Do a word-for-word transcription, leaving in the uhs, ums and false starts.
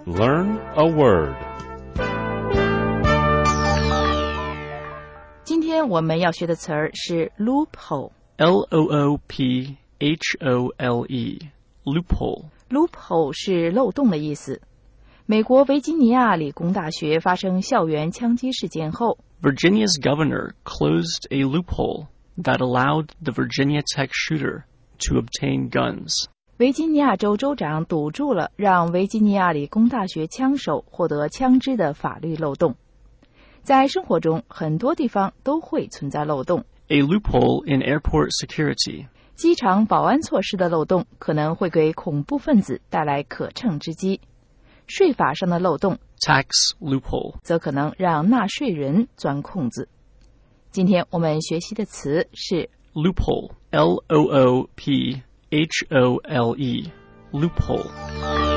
Learn a word. 今天我们要学的词儿是 loophole. L O O P H O L E. Loophole. Loophole 是漏洞的意思。美国维吉尼亚理工大学发生校园枪击事件后， Virginia's governor closed a loophole that allowed the Virginia Tech shooter to obtain guns. 维吉尼亚州州长堵住了让维吉尼亚理工大学枪手获得枪支的法律漏洞。在生活中，很多地方都会存在漏洞。 A loophole in airport security. 机场保安措施的漏洞可能会给恐怖分子带来可乘之机。税法上的漏洞 Tax loophole. 则可能让纳税人钻空子。今天我们学习的词是 Loophole. L O O P H O L E. Loophole.